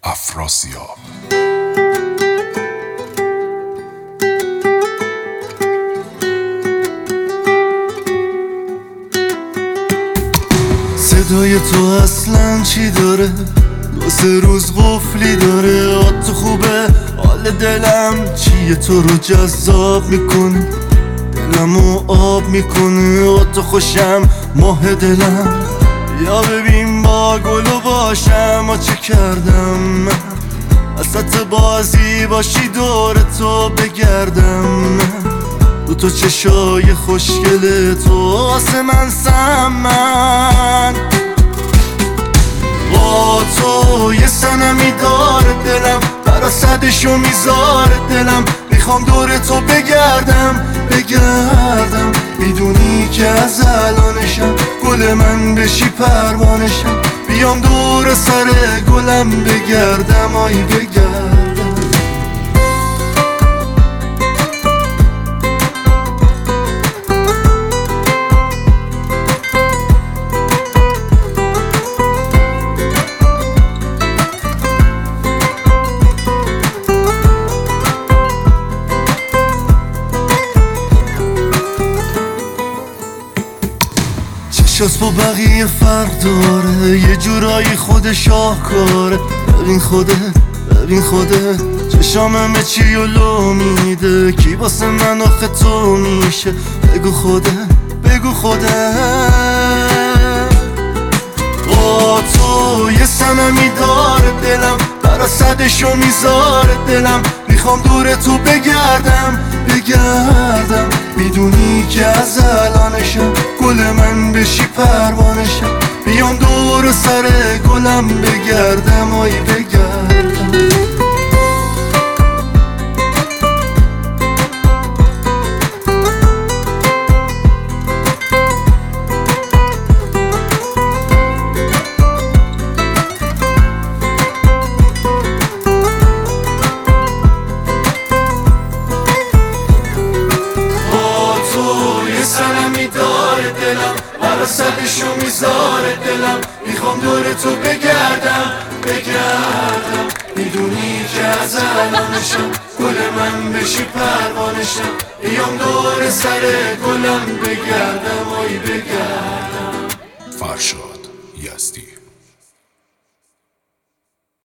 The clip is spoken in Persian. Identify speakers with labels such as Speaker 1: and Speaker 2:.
Speaker 1: افراسیاب.
Speaker 2: صدای تو اصلا چی داره؟ 2-3 روز قفلی داره. تو خوبه حال دلم چیه؟ تو رو جذاب میکنه، دلمو آب میکنه. تو خوشم ماه دلم، یا ببین با گلو باشم. چه کردم من وسط بازی باشی دور تو بگردم؟ تو چشای خوشگل تو واسه من سمن. با تو یه صنمی داره دلم، برا صدشو میذاره دلم. میخوام دور تو بگردم میدونی که از الانشم گل من بشی پروانشم. بیام دور سر گلم بگردم، آی بگردم. چشاس با بقیه فرق داره، یه جورایی خود شاهکاره. ببین خودت چشام همه چی و لو میده. کی واسه من آخه تو میشه؟ بگو خودت با تو یه صنمی داره دلم، برا صدشو میذاره دلم. میخوام دور تو بگردم میدونی که از الانشم گل من بشی پروانشم. بیام دور سر گلم بگردم، آی بگردم. برا صدشو میذاره دلم. میخوام دور تو بگردم میدونی که از الانشم گل من بشی پروانشم. بیام دور سر گلم بگردم، آی بگردم.
Speaker 1: فرشاد یزدی.